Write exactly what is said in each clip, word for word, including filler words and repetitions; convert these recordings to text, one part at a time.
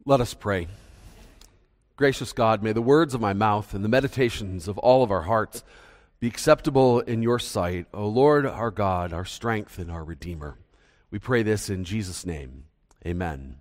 Let us pray. Gracious God, may the words of my mouth and the meditations of all of our hearts be acceptable in your sight, O Lord, our God, our strength and our Redeemer. We pray this in Jesus' name. Amen.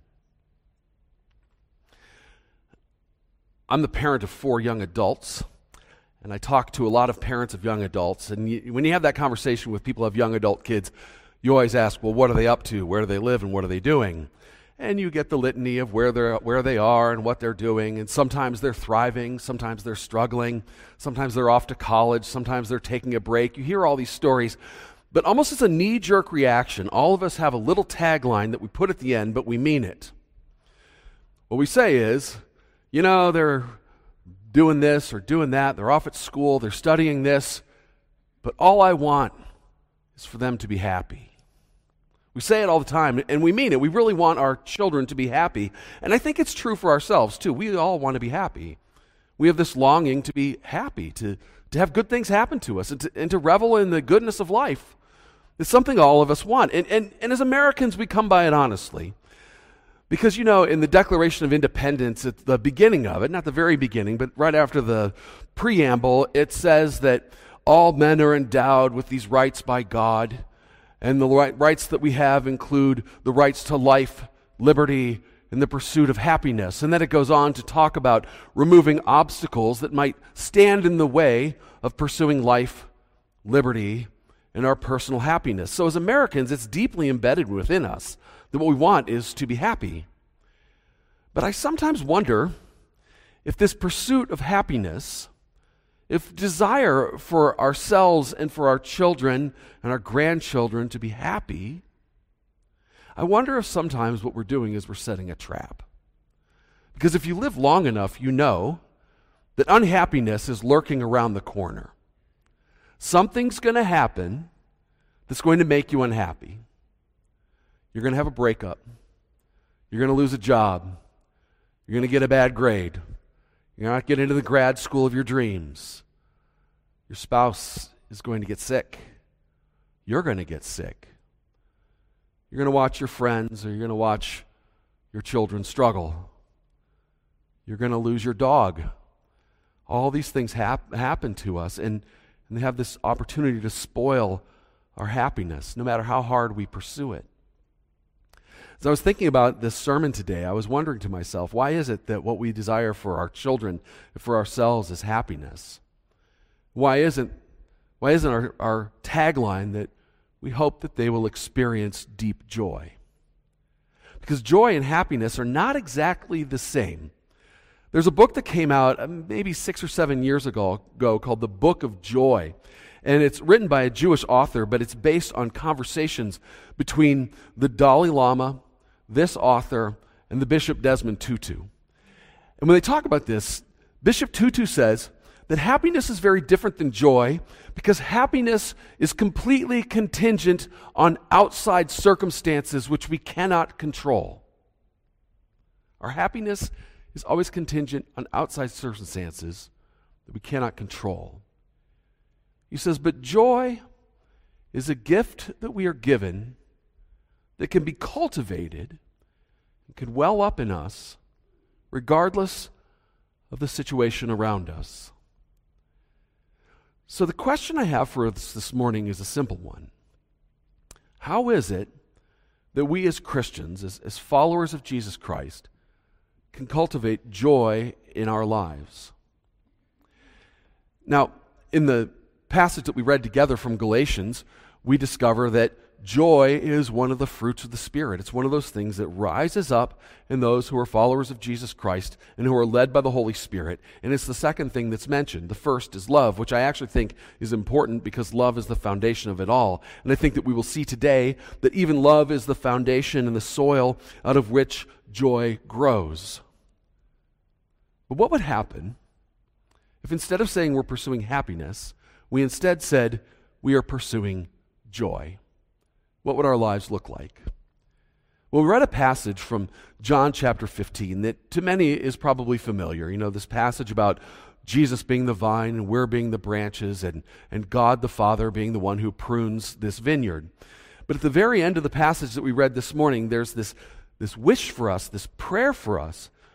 I'm the parent of four young adults, and I talk to a lot of parents of young adults. And you, when you have that conversation with people who have young adult kids, you always ask, well, what are they up to? Where do they live and what are they doing? And you get the litany of where they're where they are and what they're doing. And sometimes they're thriving, sometimes they're struggling, sometimes they're off to college, sometimes they're taking a break. You hear all these stories, but almost as a knee-jerk reaction, all of us have a little tagline that we put at the end, but we mean it. What we say is, you know, they're doing this or doing that, they're off at school, they're studying this, but all I want is for them to be happy. We say it all the time, and we mean it. We really want our children to be happy. And I think it's true for ourselves, too. We all want to be happy. We have this longing to be happy, to, to have good things happen to us, and to, and to revel in the goodness of life. It's something all of us want. And, and, and as Americans, we come by it honestly. Because, you know, in the Declaration of Independence, at the beginning of it, not the very beginning, but right after the preamble, it says that all men are endowed with these rights by God. And the rights that we have include the rights to life, liberty, and the pursuit of happiness. And then it goes on to talk about removing obstacles that might stand in the way of pursuing life, liberty, and our personal happiness. So as Americans, it's deeply embedded within us that what we want is to be happy. But I sometimes wonder if this pursuit of happiness, if desire for ourselves and for our children and our grandchildren to be happy, I wonder if sometimes what we're doing is we're setting a trap. Because if you live long enough, you know that unhappiness is lurking around the corner. Something's going to happen that's going to make you unhappy. You're going to have a breakup. You're going to lose a job. You're going to get a bad grade. You're not getting into the grad school of your dreams. Your spouse is going to get sick. You're going to get sick. You're going to watch your friends or you're going to watch your children struggle. You're going to lose your dog. All these things hap- happen to us, and, and they have this opportunity to spoil our happiness, no matter how hard we pursue it. As I was thinking about this sermon today, I was wondering to myself, why is it that what we desire for our children and for ourselves is happiness? Why isn't, why isn't our, our tagline that we hope that they will experience deep joy? Because joy and happiness are not exactly the same. There's a book that came out maybe six or seven years ago, ago called The Book of Joy. And it's written by a Jewish author, but it's based on conversations between the Dalai Lama, this author, and the Bishop Desmond Tutu. And when they talk about this, Bishop Tutu says that happiness is very different than joy because happiness is completely contingent on outside circumstances which we cannot control. Our happiness is always contingent on outside circumstances that we cannot control. He says, but joy is a gift that we are given that can be cultivated and can well up in us regardless of the situation around us. So the question I have for us this morning is a simple one. How is it that we as Christians, as, as followers of Jesus Christ, can cultivate joy in our lives? Now, in the passage that we read together from Galatians, we discover that joy is one of the fruits of the Spirit. It's one of those things that rises up in those who are followers of Jesus Christ and who are led by the Holy Spirit. And it's the second thing that's mentioned. The first is love, which I actually think is important because love is the foundation of it all. And I think that we will see today that even love is the foundation and the soil out of which joy grows. But what would happen if instead of saying we're pursuing happiness, we instead said we are pursuing joy? What would our lives look like? Well, we read a passage from John chapter fifteen that to many is probably familiar. You know, this passage about Jesus being the vine and we're being the branches and, and God the Father being the one who prunes this vineyard. But at the very end of the passage that we read this morning, there's this, this wish for us, this prayer for us,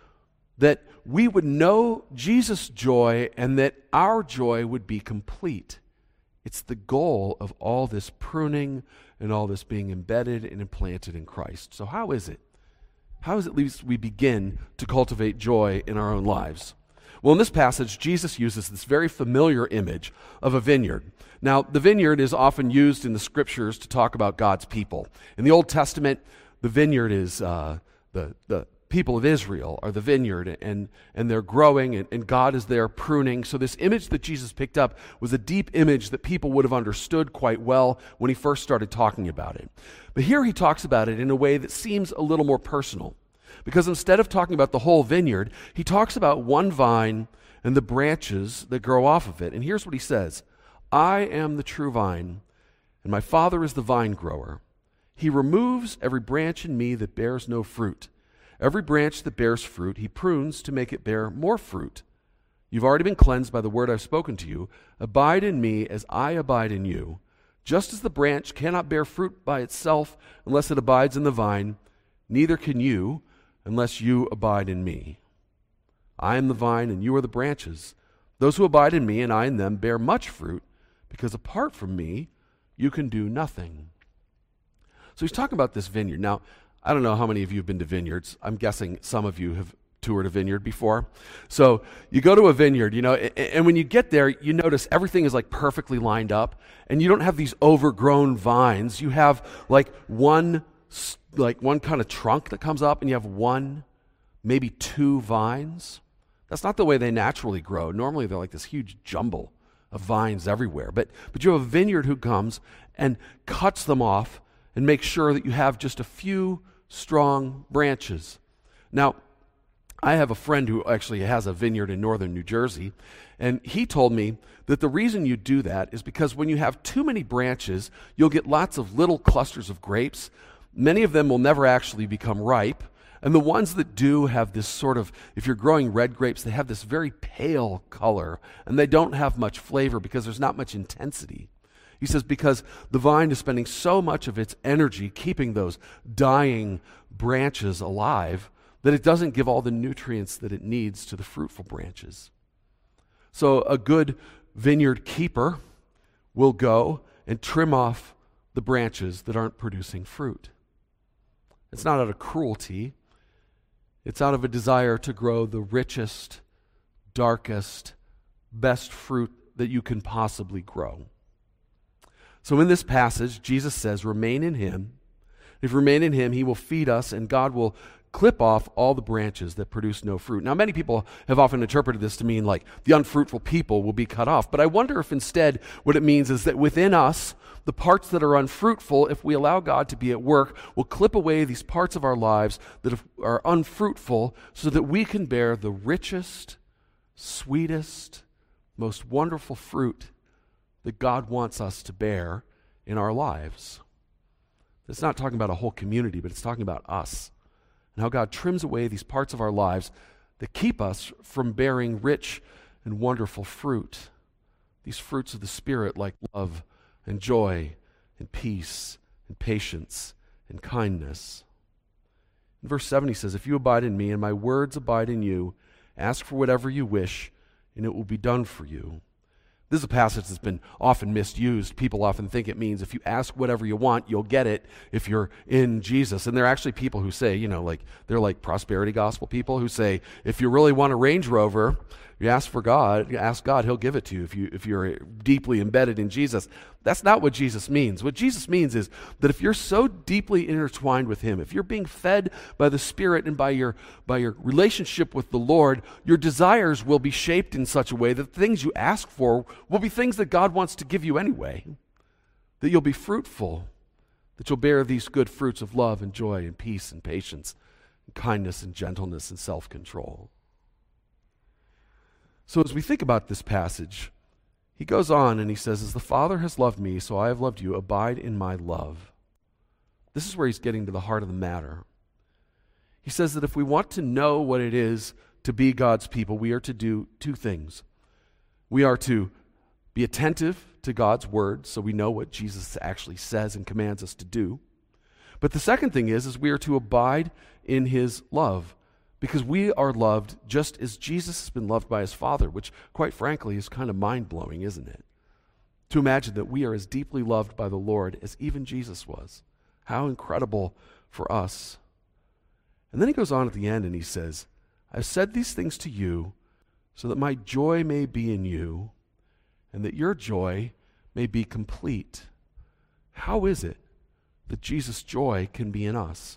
that we would know Jesus' joy and that our joy would be complete. It's the goal of all this pruning and all this being embedded and implanted in Christ. So how is it? How is it at least we begin to cultivate joy in our own lives? Well, in this passage, Jesus uses this very familiar image of a vineyard. Now, the vineyard is often used in the scriptures to talk about God's people. In the Old Testament, the vineyard is uh, the, the people of Israel are the vineyard, and, and they're growing, and, and God is there pruning. So this image that Jesus picked up was a deep image that people would have understood quite well when he first started talking about it. But here he talks about it in a way that seems a little more personal. Because instead of talking about the whole vineyard, he talks about one vine and the branches that grow off of it. And here's what he says: I am the true vine, and my Father is the vine grower. He removes every branch in me that bears no fruit. Every branch that bears fruit, he prunes to make it bear more fruit. You've already been cleansed by the word I've spoken to you. Abide in me as I abide in you. Just as the branch cannot bear fruit by itself unless it abides in the vine, neither can you unless you abide in me. I am the vine, and you are the branches. Those who abide in me and I in them bear much fruit, because apart from me, you can do nothing. So he's talking about this vineyard. Now, I don't know how many of you have been to vineyards. I'm guessing some of you have toured a vineyard before. So you go to a vineyard, you know, and when you get there, you notice everything is like perfectly lined up, and you don't have these overgrown vines. You have like one like one kind of trunk that comes up, and you have one, maybe two vines. That's not the way they naturally grow. Normally they're like this huge jumble of vines everywhere. But but you have a vineyard who comes and cuts them off and makes sure that you have just a few strong branches. Now, I have a friend who actually has a vineyard in northern New Jersey, and he told me that the reason you do that is because when you have too many branches, you'll get lots of little clusters of grapes. Many of them will never actually become ripe, and the ones that do have this sort of, if you're growing red grapes, they have this very pale color, and they don't have much flavor because there's not much intensity. He says because the vine is spending so much of its energy keeping those dying branches alive that it doesn't give all the nutrients that it needs to the fruitful branches. So a good vineyard keeper will go and trim off the branches that aren't producing fruit. It's not out of cruelty. It's out of a desire to grow the richest, darkest, best fruit that you can possibly grow. So in this passage, Jesus says, remain in him. If you remain in him, he will feed us, and God will clip off all the branches that produce no fruit. Now, many people have often interpreted this to mean like the unfruitful people will be cut off. But I wonder if instead what it means is that within us, the parts that are unfruitful, if we allow God to be at work, will clip away these parts of our lives that are unfruitful so that we can bear the richest, sweetest, most wonderful fruit that God wants us to bear in our lives. It's not talking about a whole community, but it's talking about us and how God trims away these parts of our lives that keep us from bearing rich and wonderful fruit. These fruits of the Spirit like love and joy and peace and patience and kindness. In verse seven he says, if you abide in me and my words abide in you, ask for whatever you wish and it will be done for you. This is a passage that's been often misused. People often think it means if you ask whatever you want, you'll get it if you're in Jesus. And there are actually people who say, you know, like they're like prosperity gospel people who say, if you really want a Range Rover, you ask for God, you ask God, he'll give it to you if you if you're deeply embedded in Jesus. That's not what Jesus means. What Jesus means is that if you're so deeply intertwined with him, if you're being fed by the Spirit and by your by your relationship with the Lord, your desires will be shaped in such a way that the things you ask for will be things that God wants to give you anyway. That you'll be fruitful, that you'll bear these good fruits of love and joy and peace and patience and kindness and gentleness and self-control. So as we think about this passage, he goes on and he says, as the Father has loved me, so I have loved you, abide in my love. This is where he's getting to the heart of the matter. He says that if we want to know what it is to be God's people, we are to do two things. We are to be attentive to God's word, so we know what Jesus actually says and commands us to do. But the second thing is, is we are to abide in his love. because we are loved just as Jesus has been loved by his Father, which, quite frankly, is kind of mind-blowing, isn't it? To imagine that we are as deeply loved by the Lord as even Jesus was. How incredible for us. And then he goes on at the end and he says, I've said these things to you so that my joy may be in you and that your joy may be complete. How is it that Jesus' joy can be in us?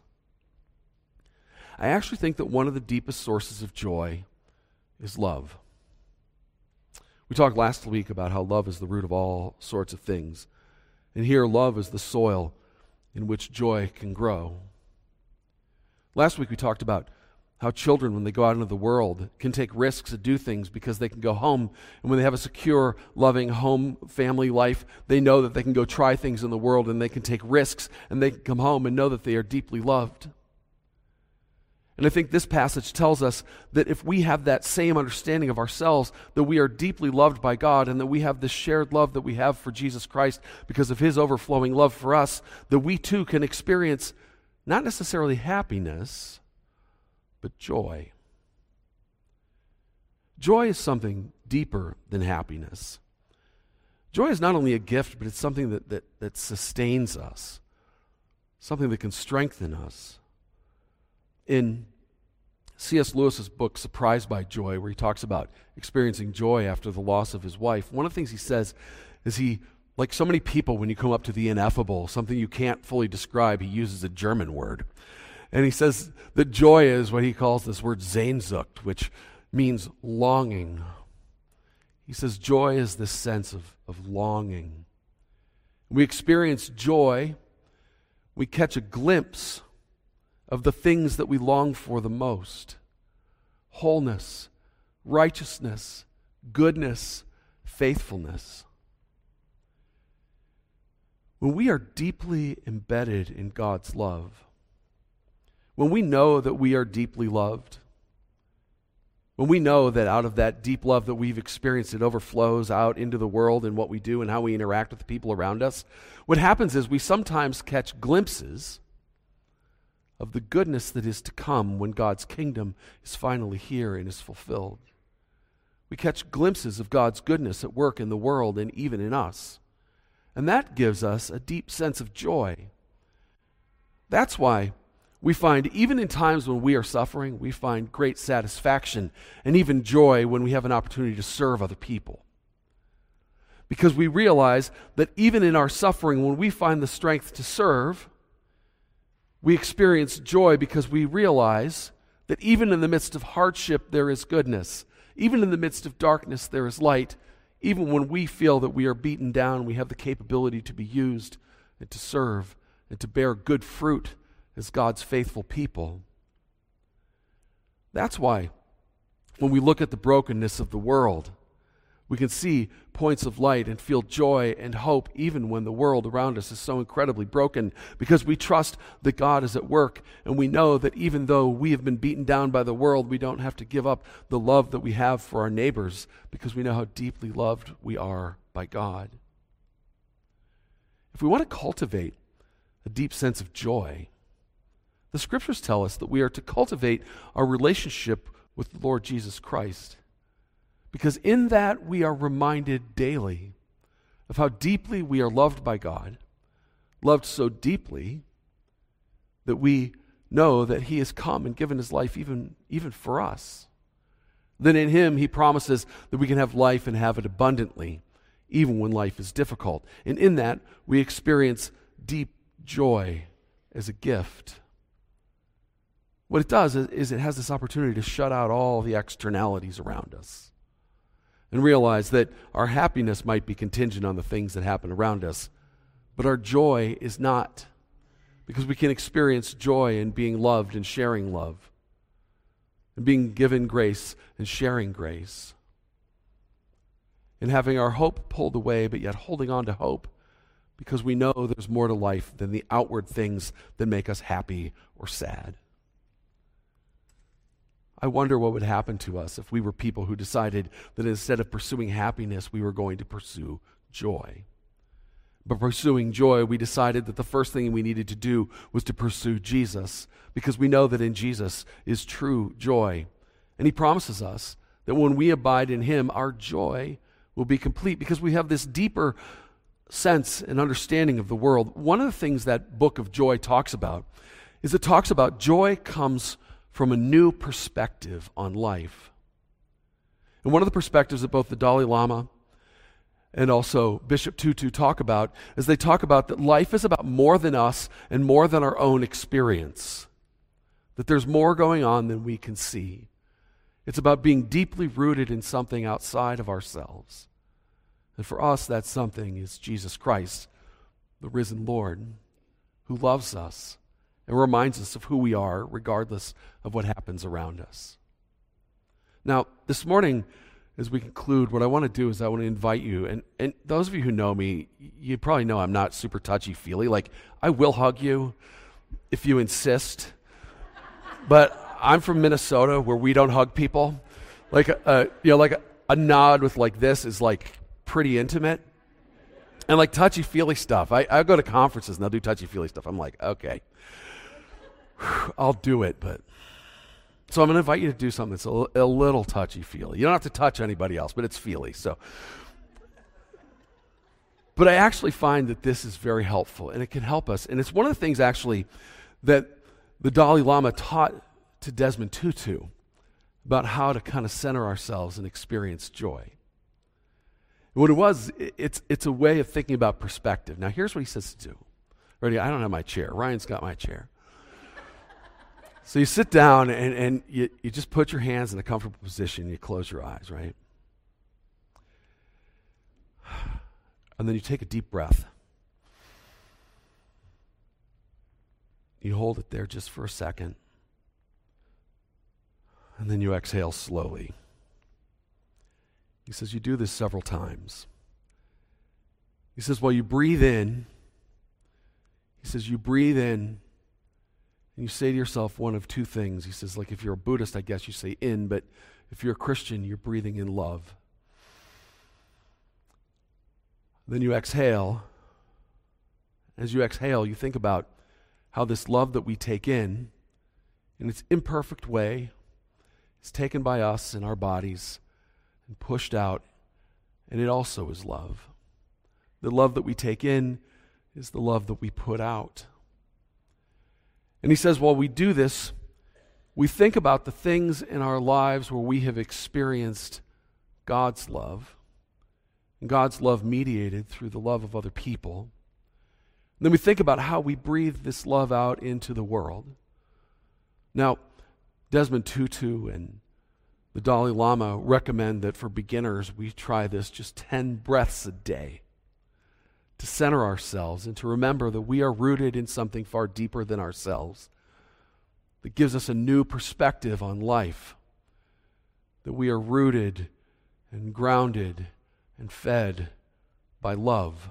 I actually think that one of the deepest sources of joy is love. We talked last week about how love is the root of all sorts of things. And here, love is the soil in which joy can grow. Last week we talked about how children, when they go out into the world, can take risks and do things because they can go home. And when they have a secure, loving home family life, they know that they can go try things in the world and they can take risks and they can come home and know that they are deeply loved. And I think this passage tells us that if we have that same understanding of ourselves, that we are deeply loved by God and that we have this shared love that we have for Jesus Christ because of his overflowing love for us, that we too can experience not necessarily happiness, but joy. Joy is something deeper than happiness. Joy is not only a gift, but it's something that, that, that sustains us, something that can strengthen us. In C S Lewis's book, Surprised by Joy, where he talks about experiencing joy after the loss of his wife, one of the things he says is he, like so many people, when you come up to the ineffable, something you can't fully describe, he uses a German word. And he says that joy is what he calls this word Sehnsucht, which means longing. He says joy is this sense of, of longing. We experience joy, we catch a glimpse of the things that we long for the most: wholeness, righteousness, goodness, faithfulness. When we are deeply embedded in God's love, when we know that we are deeply loved, when we know that out of that deep love that we've experienced, it overflows out into the world and what we do and how we interact with the people around us, what happens is we sometimes catch glimpses of the goodness that is to come when God's kingdom is finally here and is fulfilled. We catch glimpses of God's goodness at work in the world and even in us. And that gives us a deep sense of joy. That's why we find, even in times when we are suffering, we find great satisfaction and even joy when we have an opportunity to serve other people. Because we realize that even in our suffering, when we find the strength to serve, we experience joy because we realize that even in the midst of hardship, there is goodness. Even in the midst of darkness, there is light. Even when we feel that we are beaten down, we have the capability to be used and to serve and to bear good fruit as God's faithful people. That's why when we look at the brokenness of the world, we can see points of light and feel joy and hope even when the world around us is so incredibly broken, because we trust that God is at work, and we know that even though we have been beaten down by the world, we don't have to give up the love that we have for our neighbors, because we know how deeply loved we are by God. If we want to cultivate a deep sense of joy, the scriptures tell us that we are to cultivate our relationship with the Lord Jesus Christ. Because in that we are reminded daily of how deeply we are loved by God, loved so deeply that we know that he has come and given his life even, even for us. Then in him he promises that we can have life and have it abundantly, even when life is difficult. And in that we experience deep joy as a gift. What it does is, is it has this opportunity to shut out all the externalities around us and realize that our happiness might be contingent on the things that happen around us, but our joy is not, because we can experience joy in being loved and sharing love, and being given grace and sharing grace, and having our hope pulled away, but yet holding on to hope, because we know there's more to life than the outward things that make us happy or sad. I wonder what would happen to us if we were people who decided that instead of pursuing happiness, we were going to pursue joy. By pursuing joy, we decided that the first thing we needed to do was to pursue Jesus, because we know that in Jesus is true joy. And he promises us that when we abide in him, our joy will be complete, because we have this deeper sense and understanding of the world. One of the things that book of joy talks about is it talks about joy comes from a new perspective on life. And one of the perspectives that both the Dalai Lama and also Bishop Tutu talk about is they talk about that life is about more than us and more than our own experience. That there's more going on than we can see. It's about being deeply rooted in something outside of ourselves. And for us, that something is Jesus Christ, the risen Lord, who loves us and reminds us of who we are regardless of what happens around us. Now, this morning, as we conclude, what I want to do is I want to invite you, and, and those of you who know me, you probably know I'm not super touchy-feely. Like, I will hug you if you insist, but I'm from Minnesota where we don't hug people. Like, a, you know, like a, a nod with like this is like pretty intimate. And like touchy-feely stuff, I, I go to conferences and they'll do touchy-feely stuff. I'm like, okay, I'll do it, but... So I'm going to invite you to do something that's a, a little touchy-feely. You don't have to touch anybody else, but it's feely. So, but I actually find that this is very helpful, and it can help us. And it's one of the things, actually, that the Dalai Lama taught to Desmond Tutu about how to kind of center ourselves and experience joy. And what it was, it's, it's a way of thinking about perspective. Now, here's what he says to do. Ready? I don't have my chair. Ryan's got my chair. So you sit down and, and you, you just put your hands in a comfortable position. You close your eyes, right? And then you take a deep breath. You hold it there just for a second. And then you exhale slowly. He says you do this several times. He says while you breathe in, he says you breathe in, and you say to yourself one of two things. He says, like if you're a Buddhist, I guess you say in, but if you're a Christian, you're breathing in love. Then you exhale. As you exhale, you think about how this love that we take in, in its imperfect way, is taken by us in our bodies and pushed out, and it also is love. The love that we take in is the love that we put out. And he says, while we do this, we think about the things in our lives where we have experienced God's love, and God's love mediated through the love of other people. And then we think about how we breathe this love out into the world. Now, Desmond Tutu and the Dalai Lama recommend that for beginners, we try this just ten breaths a day to center ourselves and to remember that we are rooted in something far deeper than ourselves, that gives us a new perspective on life, that we are rooted and grounded and fed by love.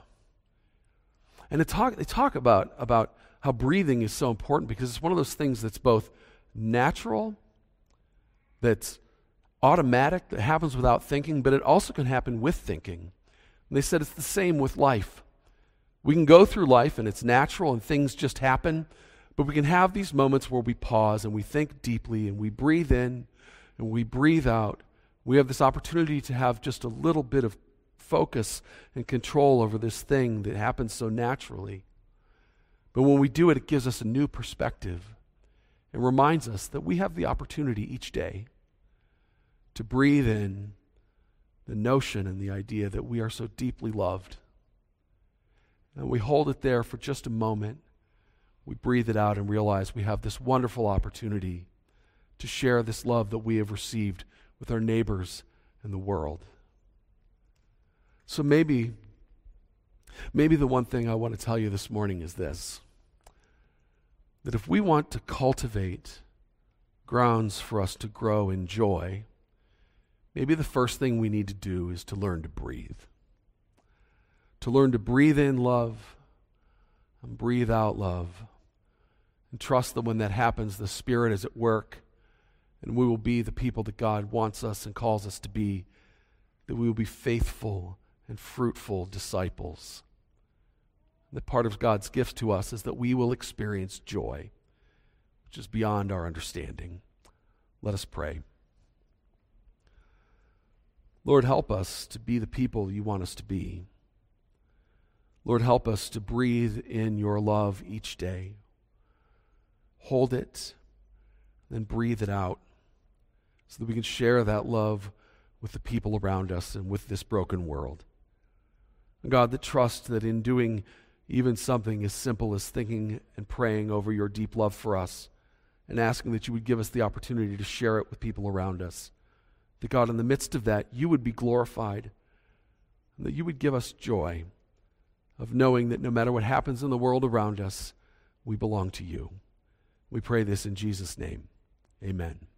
And they talk, they talk about, about how breathing is so important because it's one of those things that's both natural, that's automatic, that happens without thinking, but it also can happen with thinking. And they said it's the same with life. We can go through life and it's natural and things just happen, but we can have these moments where we pause and we think deeply and we breathe in and we breathe out. We have this opportunity to have just a little bit of focus and control over this thing that happens so naturally. But when we do it, it gives us a new perspective and reminds us that we have the opportunity each day to breathe in the notion and the idea that we are so deeply loved. And we hold it there for just a moment. We breathe it out and realize we have this wonderful opportunity to share this love that we have received with our neighbors and the world. So maybe, maybe the one thing I want to tell you this morning is this, that if we want to cultivate grounds for us to grow in joy, maybe the first thing we need to do is to learn to breathe. To learn to breathe in love and breathe out love. And trust that when that happens, the Spirit is at work and we will be the people that God wants us and calls us to be, that we will be faithful and fruitful disciples That part of God's gift to us is that we will experience joy, which is beyond our understanding. Let us pray. Lord, help us to be the people you want us to be. Lord, help us to breathe in your love each day. Hold it, then breathe it out so that we can share that love with the people around us and with this broken world. God, that trust that in doing even something as simple as thinking and praying over your deep love for us and asking that you would give us the opportunity to share it with people around us, that God, in the midst of that, you would be glorified and that you would give us joy of knowing that no matter what happens in the world around us, we belong to you. We pray this in Jesus' name. Amen.